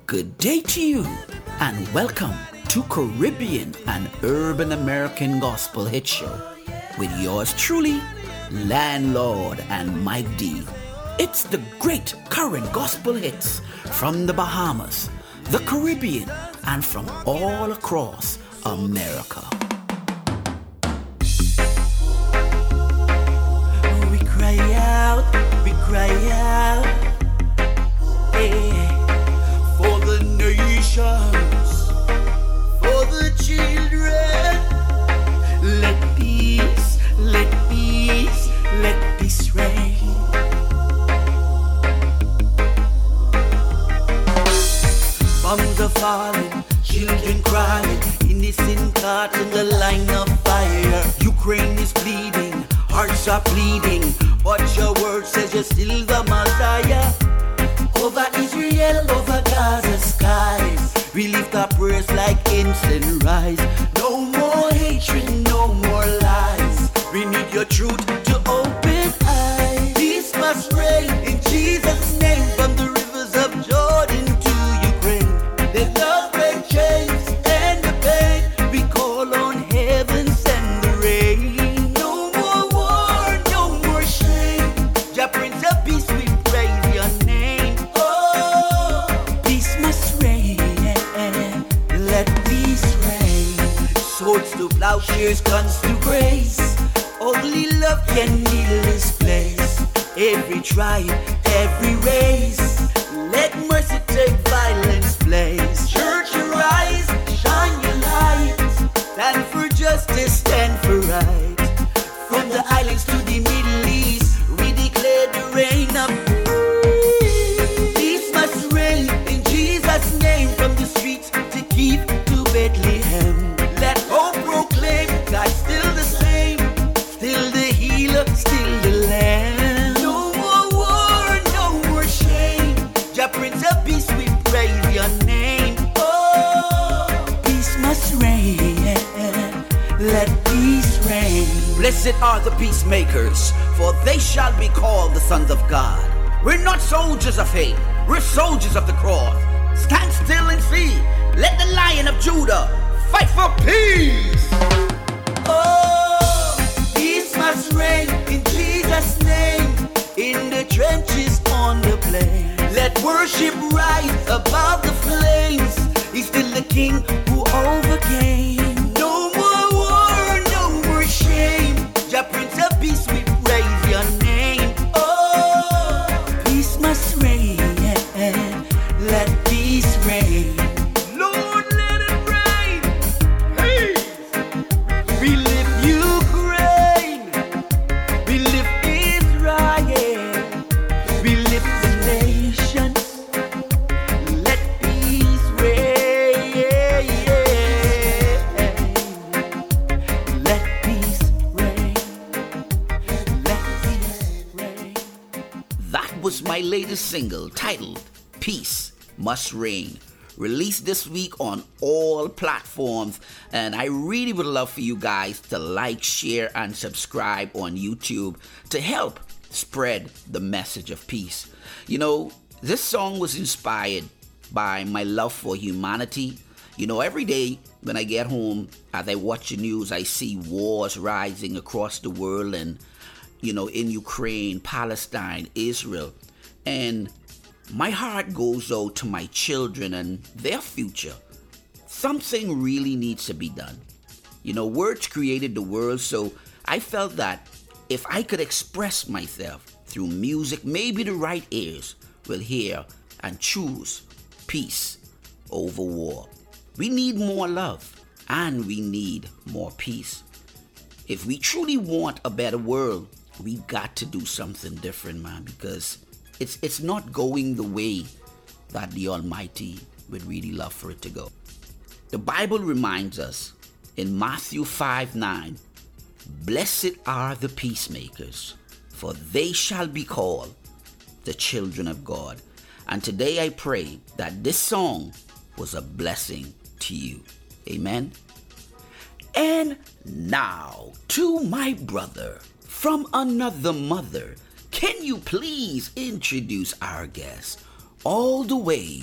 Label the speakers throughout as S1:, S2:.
S1: Good day to you, and welcome to Caribbean and Urban American Gospel Hit Show with yours truly, Landlord and Mike D. It's the great current gospel hits from the Bahamas, the Caribbean, and from all across America.
S2: We cry out, yeah, for the nations, for the children. Let peace reign. Bombs are falling, children crying, innocent caught in the line of fire. Ukraine is bleeding, hearts are bleeding, but your word says you're still the Messiah. Over Israel, over Gaza skies, we lift our prayers like incense rise. No more hatred, no more lies. We need your truth to open eyes. Peace must reign in Jesus' name, from the rivers of Jordan to Ukraine. Let love break chains and the pain. We call on heaven, send the rain. No more war, no more shame. Jah Prince of Peace, we praise your name. Oh, peace must reign. Let peace reign. Swords to plowshares, guns to grace. Only love can heal this place. Every tribe, every race. Let mercy take violence place. Church arise, shine your light. Stand for justice, stand for right. From the islands to the Middle East, we declare the reign of peace. Peace must reign in Jesus' name, from the streets to Kiev to Bethlehem. Let hope proclaim God's still the same, still the healer, still the lamb. No more war, no more shame. Jah Prince of Peace, we praise your name. Oh, peace must reign. Let peace reign. Blessed are the peacemakers, for they shall be called the sons of God. We're not soldiers of hate, we're soldiers of the cross. Stand still and see. Let the Lion of Judah fight for peace. Oh, peace must reign in Jesus' name, in the trenches, on the plain. Let worship rise above the flames. He's still the King who overcame. No more war, no more shame. Jah Prince of Peace, we praise your name. Oh, peace must reign. Let peace reign. Lord, let it rain. Peace. We lift Ukraine. We lift Israel. We lift the nations. Let peace reign. Let peace reign. Let peace reign.
S1: That was my latest single titled Peace Must Reign, released this week on all platforms, and I really would love for you guys to like, share, and subscribe on YouTube to help spread the message of peace. You know, this song was inspired by my love for humanity. You know, every day when I get home, as I watch the news, I see wars rising across the world, and you know, in Ukraine, Palestine, Israel, and my heart goes out to my children and their future. Something really needs to be done. You know, words created the world, so I felt that if I could express myself through music, maybe the right ears will hear and choose peace over war. We need more love and we need more peace. If we truly want a better world, we got to do something different, man, because it's not going the way that the Almighty would really love for it to go. The Bible reminds us in Matthew 5:9, blessed are the peacemakers, for they shall be called the children of God. And today I pray that this song was a blessing to you. Amen. And now to my brother from another mother, can you please introduce our guest all the way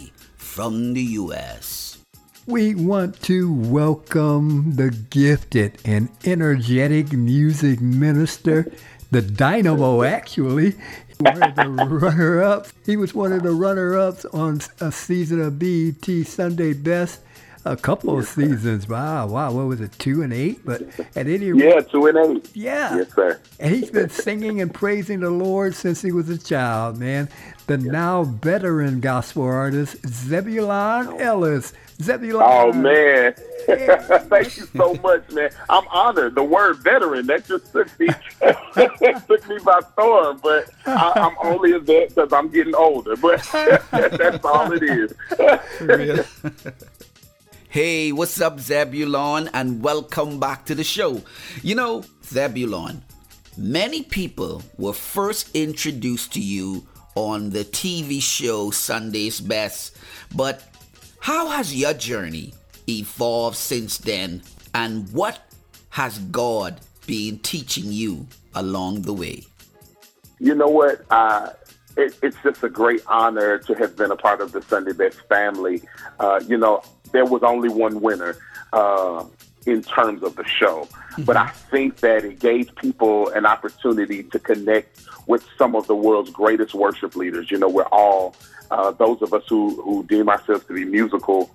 S1: from the U.S.
S3: We want to welcome the gifted and energetic music minister, the Dynamo, actually. One of the runner-ups. He was one of the runner-ups on a season of BET Sunday Best. A couple of seasons. Wow. What was it, 2 and 8? But at any rate.
S4: Yeah, 2 and 8.
S3: Yeah.
S4: Yes, sir.
S3: And he's been singing and praising the Lord since he was a child, man. The now veteran gospel artist, Zebulon Ellis. Zebulon.
S4: Oh, man. Thank you so much, man. I'm honored. The word veteran, that just took me, took me by storm. But I'm only a vet because I'm getting older. But that's all it is.
S1: Really? Hey, what's up, Zebulon, and welcome back to the show. You know, Zebulon, many people were first introduced to you on the TV show Sunday's Best, but how has your journey evolved since then, and what has God been teaching you along the way?
S4: You know what? It's just a great honor to have been a part of the Sunday Best family. There was only one winner in terms of the show. Mm-hmm. But I think that it gave people an opportunity to connect with some of the world's greatest worship leaders. You know, we're all, those of us who deem ourselves to be musical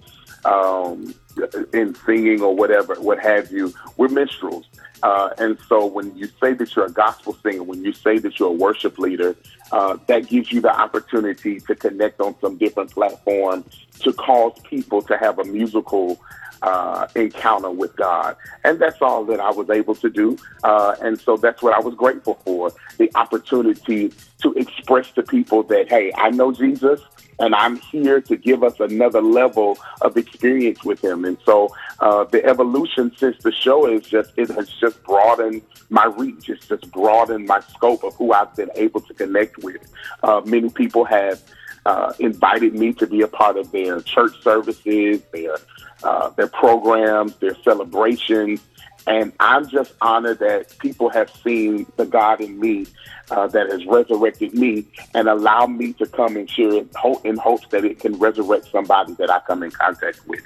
S4: in singing or whatever, what have you, we're minstrels. And so when you say that you're a gospel singer, when you say that you're a worship leader, that gives you the opportunity to connect on some different platforms to cause people to have a musical encounter with God. And that's all that I was able to do. And so that's what I was grateful for, the opportunity to express to people that, hey, I know Jesus, and I'm here to give us another level of experience with him. And so the evolution since the show it has just broadened my reach. It's just broadened my scope of who I've been able to connect with. Many people have invited me to be a part of their church services, their programs, their celebrations. And I'm just honored that people have seen the God in me that has resurrected me and allowed me to come and share it in hopes that it can resurrect somebody that I come in contact with.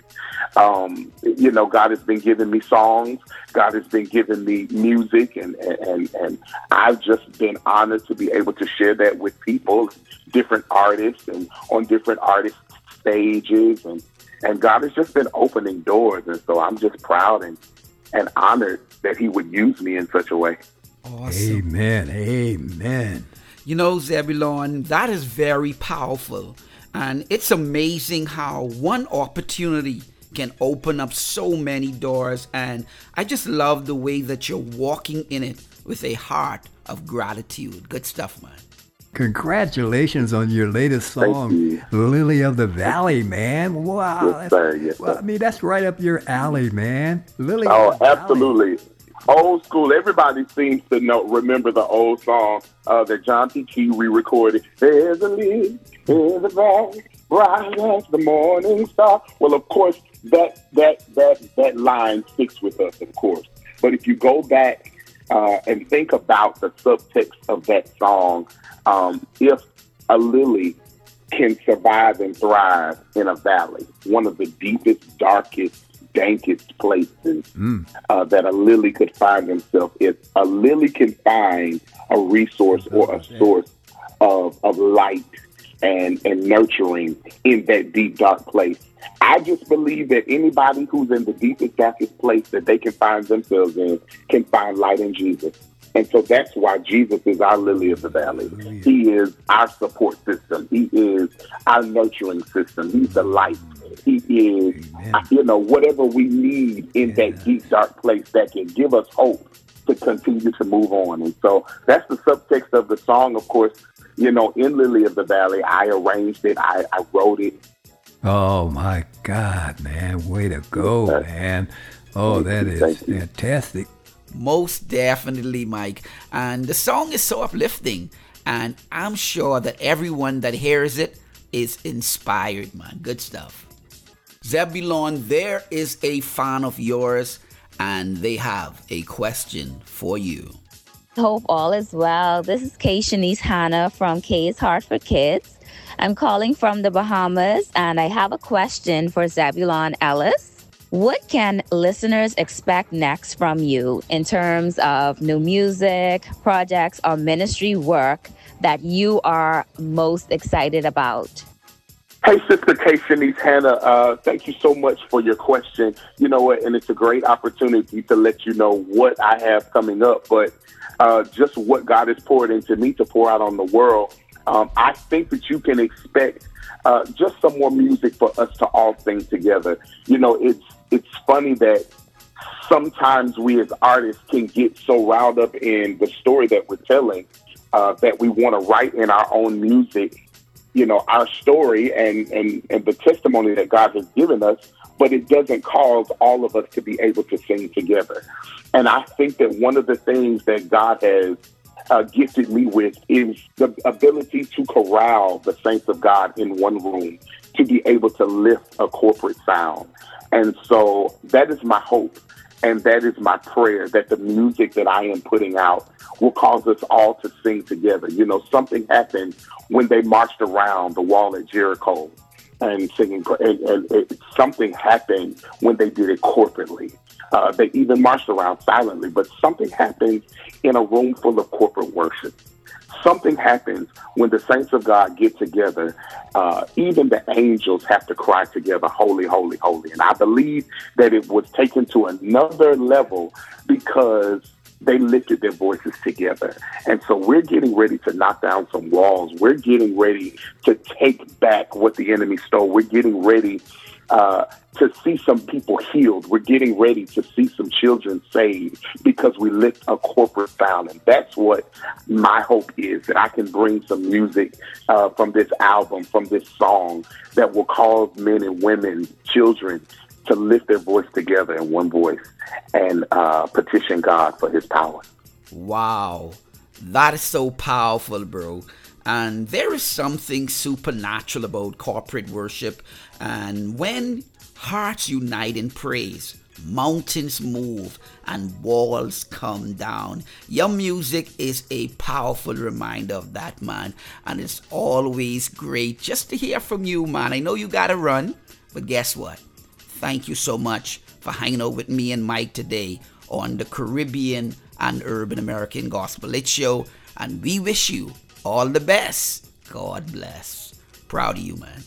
S4: God has been giving me songs. God has been giving me music, and I've just been honored to be able to share that with people, different artists, and on different artist stages. And God has just been opening doors. And so I'm just proud and honored that he would use me in such a way.
S1: Awesome.
S3: Amen.
S1: You know, Zebulon, that is very powerful. And it's amazing how one opportunity can open up so many doors. And I just love the way that you're walking in it with a heart of gratitude. Good stuff, man.
S3: Congratulations on your latest song, Lily of the Valley, man. Wow.
S4: Yes, sir. Yes, sir.
S3: Well, I mean, that's right up your alley, man. Lily
S4: of the absolutely. Valley. Old school. Everybody seems to remember the old song that John P. Key re-recorded. There's a lily in the valley, bright as the morning star. Well, of course, that line sticks with us, of course. But if you go back and think about the subtext of that song, if a lily can survive and thrive in a valley, one of the deepest, darkest, dankest places that a lily could find himself, if a lily can find a resource or a source of light and nurturing in that deep, dark place, I just believe that anybody who's in the deepest, darkest place that they can find themselves in can find light in Jesus. And so that's why Jesus is our lily of the valley. He is our support system. He is our nurturing system. He's the light. He is, whatever we need in that deep, dark place that can give us hope to continue to move on. And so that's the subtext of the song. Of course, in Lily of the Valley, I arranged it. I wrote it.
S3: Oh, my God, man. Way to go, man. Oh, that is fantastic.
S1: Most definitely, Mike. And the song is so uplifting. And I'm sure that everyone that hears it is inspired, man. Good stuff. Zebulon, there is a fan of yours, and they have a question for you.
S5: Hope all is well. This is Kay Shanice Hannah from Kay's Heart for Kids. I'm calling from the Bahamas, and I have a question for Zebulon Ellis. What can listeners expect next from you in terms of new music, projects, or ministry work that you are most excited about?
S4: Hey, Sister K. Shanice Hannah, thank you so much for your question. You know what, and it's a great opportunity to let you know what I have coming up, but just what God has poured into me to pour out on the world. I think that you can expect just some more music for us to all sing together. You know, it's funny that sometimes we as artists can get so riled up in the story that we're telling that we want to write in our own music, you know, our story and the testimony that God has given us, but it doesn't cause all of us to be able to sing together. And I think that one of the things that God has gifted me with is the ability to corral the saints of God in one room to be able to lift a corporate sound. And so that is my hope, and that is my prayer, that the music that I am putting out will cause us all to sing together. You know, something happened when they marched around the wall at Jericho and singing, and something happened when they did it corporately. They even marched around silently, but something happens in a room full of corporate worship. Something happens when the saints of God get together. Even the angels have to cry together, holy, holy, holy. And I believe that it was taken to another level because they lifted their voices together. And so we're getting ready to knock down some walls. We're getting ready to take back what the enemy stole. We're getting ready to see some people healed. We're getting ready to see some children saved because we lift a corporate sound. And that's what my hope is, that I can bring some music from this album, from this song, that will cause men and women, children, to lift their voice together in one voice and petition God for his power.
S1: Wow, that is so powerful, bro. And there is something supernatural about corporate worship. And when hearts unite in praise, mountains move and walls come down. Your music is a powerful reminder of that, man. And it's always great just to hear from you, man. I know you gotta run, but guess what? Thank you so much for hanging out with me and Mike today on the Caribbean and Urban American Gospel Lit Show. And we wish you all the best. God bless. Proud of you, man.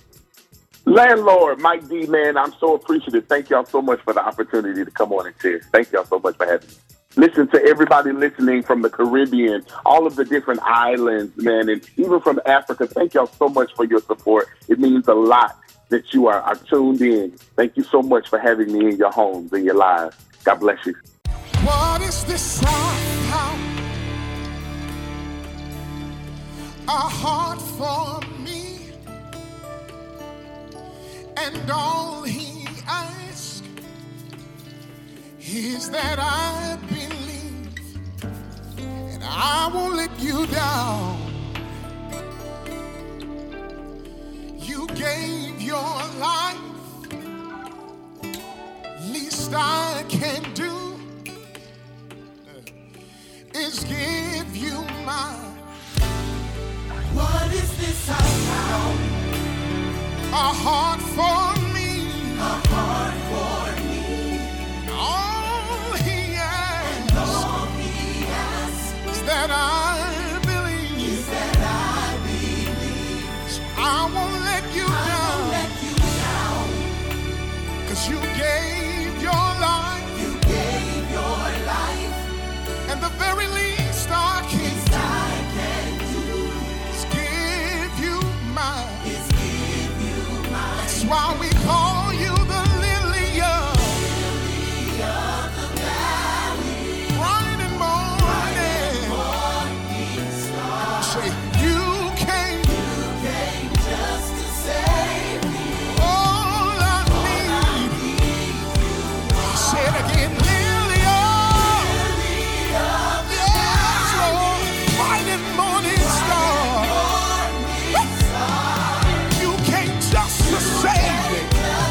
S4: Landlord, Mike D, man, I'm so appreciative. Thank y'all so much for the opportunity to come on and share. Thank y'all so much for having me. Listen to everybody listening from the Caribbean, all of the different islands, man, and even from Africa. Thank y'all so much for your support. It means a lot that you are tuned in. Thank you so much for having me in your homes, in your lives. God bless you.
S6: What is this sound? A heart for me, and all he asks is that I believe, and I won't let you down. You gave your life, least I can do is give you mine.
S2: What is this I found?
S6: A heart for me.
S2: A heart for me.
S6: All he asks,
S2: and all he asks
S6: is that I believe.
S2: Is that I believe.
S6: So I won't let you down.
S2: Won't let you down.
S6: 'Cause you gave your life.
S2: You gave your life.
S6: And the very least I can do is give you mine. That's why we call you the lily of the valley, bright and morning star. Say you came just to save me. All I need. Say it again, lily of the valley, bright and morning star. You came just to save me.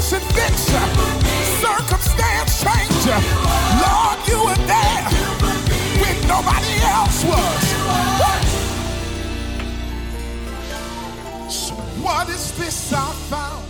S6: situation fix, circumstance change. Lord, you were there when nobody else was. So what is this I found?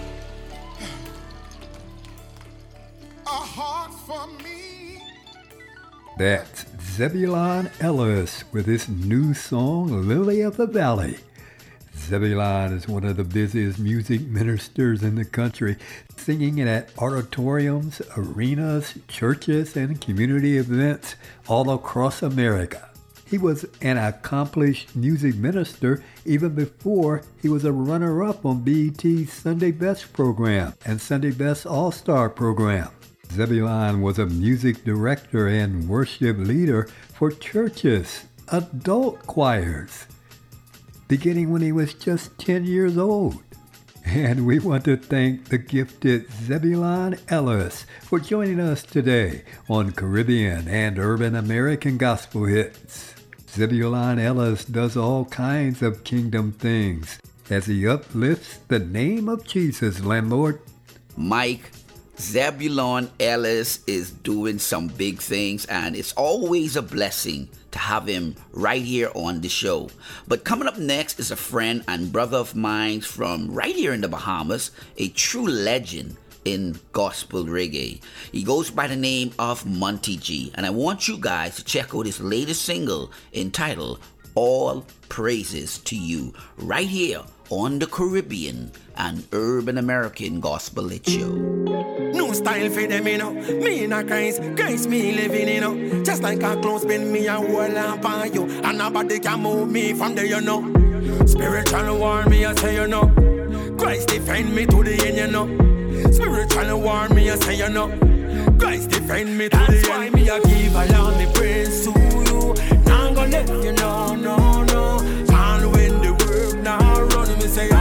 S6: A heart for me.
S3: That's Zebulon Ellis with his new song, Lily of the Valley. Zebulon is one of the busiest music ministers in the country, singing at auditoriums, arenas, churches, and community events all across America. He was an accomplished music minister even before he was a runner-up on BET's Sunday Best program and Sunday Best All-Star program. Zebulon was a music director and worship leader for churches, adult choirs, beginning when he was just 10 years old. And we want to thank the gifted Zebulon Ellis for joining us today on Caribbean and Urban American Gospel Hits. Zebulon Ellis does all kinds of kingdom things as he uplifts the name of Jesus, landlord.
S1: Mike, Zebulon Ellis is doing some big things, and it's always a blessing to have him right here on the show. But coming up next is a friend and brother of mine from right here in the Bahamas, a true legend in gospel reggae. He goes by the name of Monty G, and I want you guys to check out his latest single entitled All Praises to You, right here on the Caribbean and Urban American Gospel Hit Show.
S2: New style for them, you know. Me in a Christ me living, you know. Just like a clothespin, me a whole lamp on you. And nobody can move me from there, you know. Spiritual war, me I say, you know. Christ defend me to the end, you know. Spiritual war, me I say, you know. Christ defend me to the end. That's why me a give all me praise to you. Now I'm gonna let you know, no, no. And when the work now run, me say,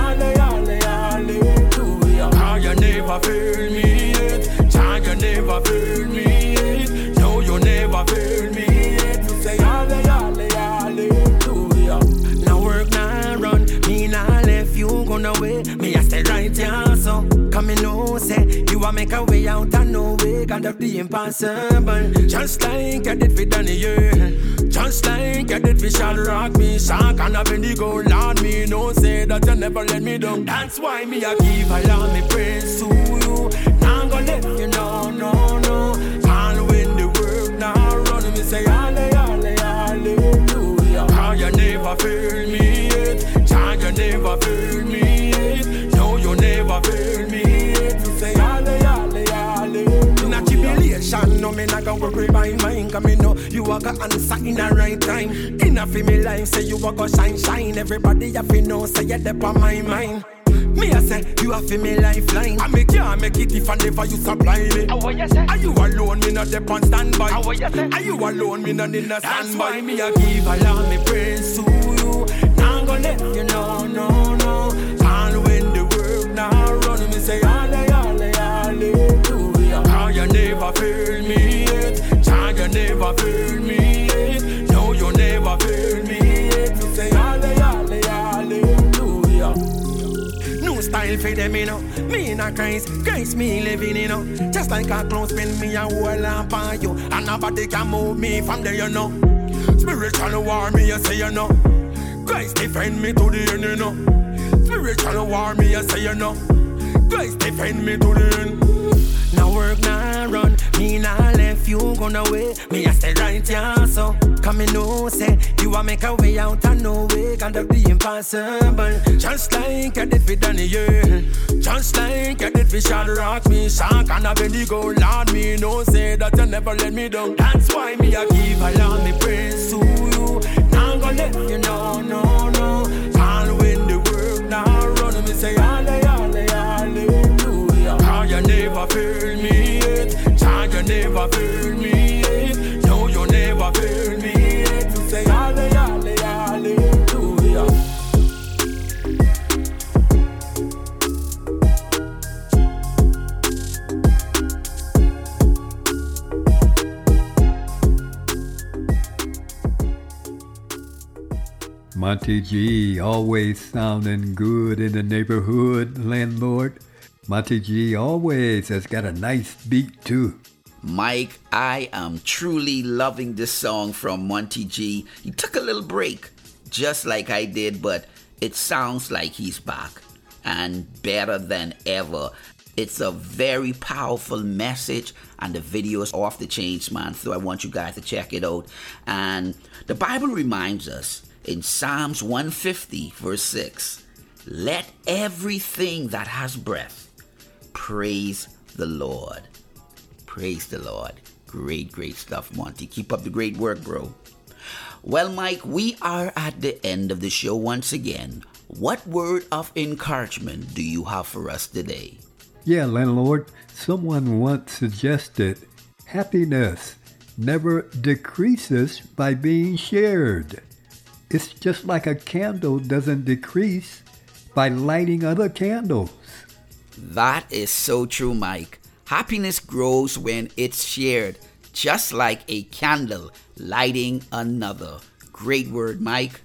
S2: hallelujah. Cause you never fail me yet. Child, you never fail me yet. No, you never fail me yet. You say, hallelujah. Now work now run. Me now left you gonna wait. Me I stay right here, so come in, no say you a make a way out and no way can of the impossible. Just like I did for Daniel, just like I did for Shadrach, me Shank and Abednego. Lord, me no say that you never let me down. That's why me I give all me praise to you. Now I'm gonna let you know, no, no. All when the work now run, me say hallelujah. Cause you never fail me yet. Child, you never fail me yet. No, you never fail me yet. You say hallelujah. In a tribulation, no me not gonna worry by mine. Cause me know you are gonna answer in the right time. In a fi me life, say you are gonna shine. Everybody have to know, say you're there on my mind. Me I say, you have to me lifeline. I make you make it if I never you supply me. What you say? Are you alone, me not dep on standby? What you say? Are you alone, me not in the standby? That's why me I give all me praise to you. Now I'm gonna let you know, no, no. And when the work now run, me say hallelujah. Cause you never fail me yet. Child, you never fail me yet. No, you never fail me yet. You say hallelujah. Style for them, you know. Me in a Christ me living, you know. Just like a clothespin, me a whole lamp on you. And nobody can move me from there, you know. Spiritual war, me I say, you know. Christ defend me to the end, you know. Spiritual war, me I say, you know. Christ defend me to the end. Now work now run, me now left you gonna wait. Me I stay right here, so come in, no say you a make a way out and no way can of the impossible. Just like I did for Daniel, just like I did for Shadrach, me Shank and Abednego. Lord, me no say that you never let me down. That's why me I give all me praise to you. Now I'm gonna let you know, no, no. And when the work now run, me say hallelujah. Cause you never fail me yet. Child, you never fail me yet. No, you never fail me yet. You say hallelujah.
S3: Monty G, always sounding good in the neighborhood, landlord. Monty G always has got a nice beat too.
S1: Mike, I am truly loving this song from Monty G. He took a little break, just like I did, but it sounds like he's back and better than ever. It's a very powerful message, and the video is off the chains, man. So I want you guys to check it out. And the Bible reminds us in Psalms 150, verse 6, let everything that has breath praise the Lord. Praise the Lord. Great, great stuff, Monty. Keep up the great work, bro. Well, Mike, we are at the end of the show once again. What word of encouragement do you have for us today?
S3: Yeah, landlord, someone once suggested happiness never decreases by being shared. It's just like a candle doesn't decrease by lighting other candles.
S1: That is so true, Mike. Happiness grows when it's shared, just like a candle lighting another. Great word, Mike.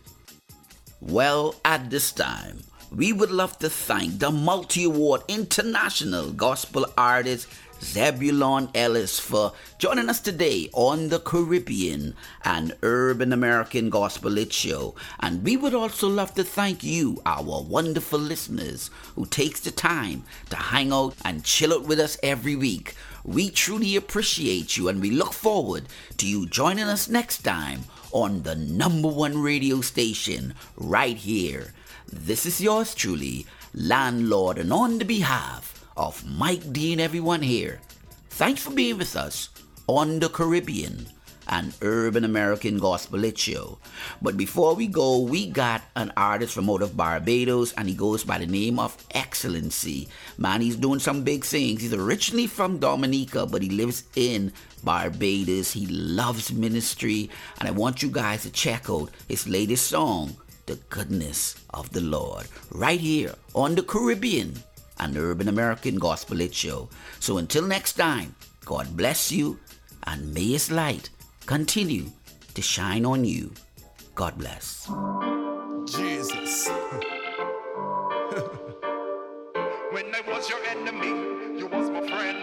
S1: Well, at this time, we would love to thank the multi-award international gospel artist Zebulon Ellis for joining us today on the Caribbean and Urban American Gospel Lit Show. And we would also love to thank you, our wonderful listeners, who takes the time to hang out and chill out with us every week. We truly appreciate you, and we look forward to you joining us next time on the #1 radio station right here. This is yours truly, Landlord, and on the behalf of Mike D and everyone here, thanks for being with us on the Caribbean and Urban American Gospel Lit Show. But before we go, we got an artist from out of Barbados, and he goes by the name of Excellency. Man, he's doing some big things. He's originally from Dominica, but he lives in Barbados. He loves ministry, and I want you guys to check out his latest song, The Goodness of the Lord, right here on the Caribbean and Urban American Gospel Lit Show. So until next time, God bless you, and may His light continue to shine on you. God bless.
S6: Jesus. When I was your enemy, you was my friend.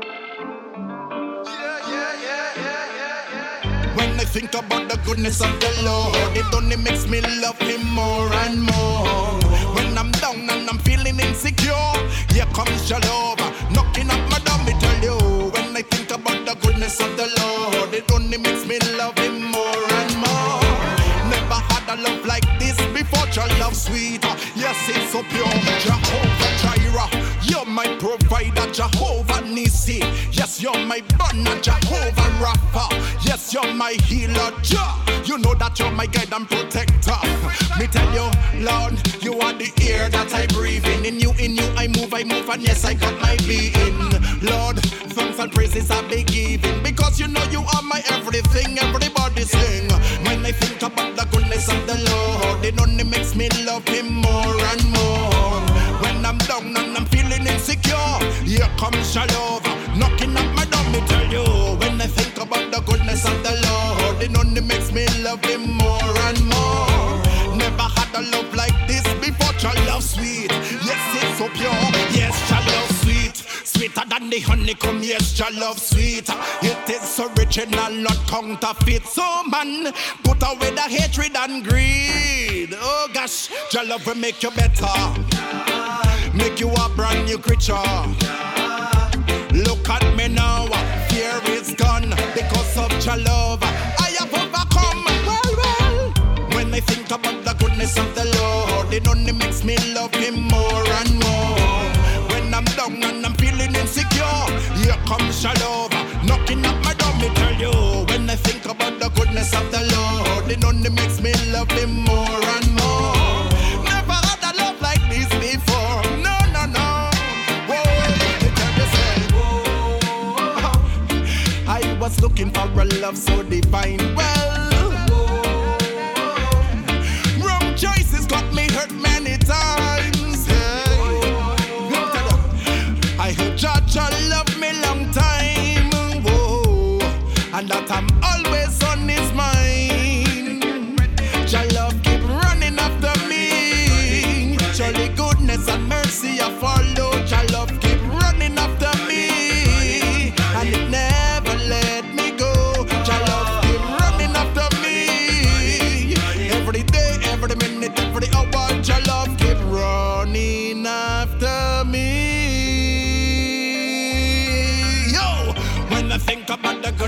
S6: When I think about the goodness of the Lord, it only makes me love Him more and more. When I'm down and I'm feeling insecure, here comes your love, knocking at my door, me tell you. When I think about the goodness of the Lord, it only makes me love Him more and more. Never had a love like this before, your love sweet. Yes, it's so pure. Jehovah Jireh, you're my provider. Jehovah Nissi, yes, you're my banner. Jehovah Rapha, yes, you're my healer. You know that you're my guide and protector. Me tell you, Lord, you are the air that I breathe in. In you I move, and yes, I got my being. Lord, thanks and praises I be giving, because you know you are my everything. Everybody sing. When I think about the goodness of the Lord, it only makes me love Him more and more. When I'm down and I'm feeling insecure, here comes your love, knocking at my door, me tell you. When I think about the goodness of the Lord, it only makes me love Him more and more. Never had a love like this before, your love sweet. Yes, it's so pure. Yes, your love sweet. Sweeter than the honeycomb, yes, your love sweet. It is original, not counterfeit. So man, put away the hatred and greed. Oh gosh, your love will make you better, make you a brand new creature. Look at me now, fear is gone because of your love. I have overcome. Well, when I think about the goodness of the Lord, it only makes me love Him more and more. When I'm down and I'm feeling insecure, here comes your love, knocking at my door, me tell you. When I think about the goodness of the Lord, it only makes me love Him more and more. Never had a love like this before. No, no, no. I was looking for a love so divine. Well, wrong choices got me hurt many times. I heard Jah love me long time. Whoa. And that I'm always on His mind. Jah love keep running after me. Surely goodness and mercy I follow. Jah love keep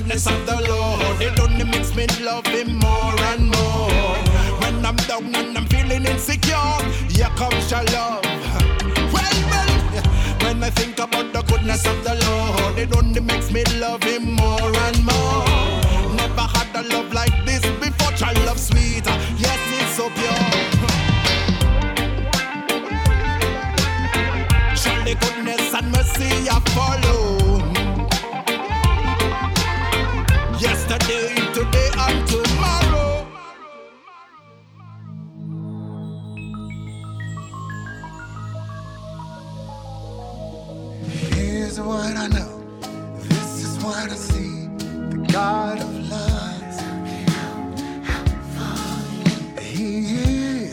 S6: goodness of the Lord. It only makes me love him more and more. When I'm down and I'm feeling insecure, here comes your love. Well, when I think about the goodness of the Lord, it only makes me love him more and more. Never had a love like this before. Your love sweet, yes, it's so pure. Surely goodness and mercy I follow. Yesterday, today, and tomorrow.
S7: Here's what I know. This is what I see. The God of love. He is.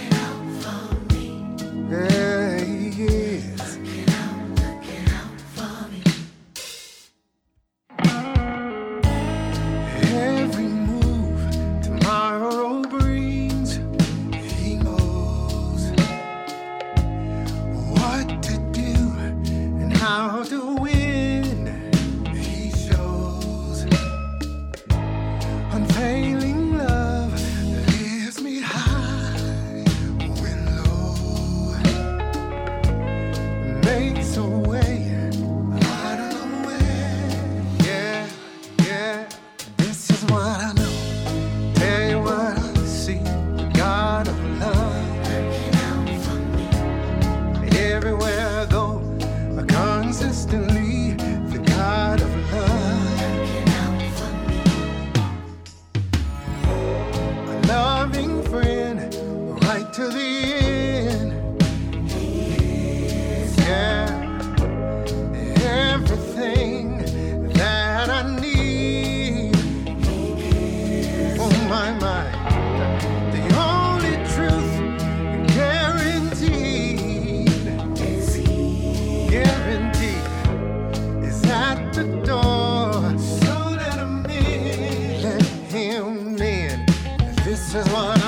S7: Yeah, he is. Every move tomorrow brings, he knows what to do and how to win. He shows unfailing love that lifts me high when low, makes a way out of the way. Yeah, yeah. This is what I know. Tell you what I see. The God of love. Everywhere I go, consistently. The God of love. A loving friend, right to the end. Yeah. Everything that I need. Oh my, my. The only truth guaranteed, guaranteed, is at the door. So let him in, let him in. This is what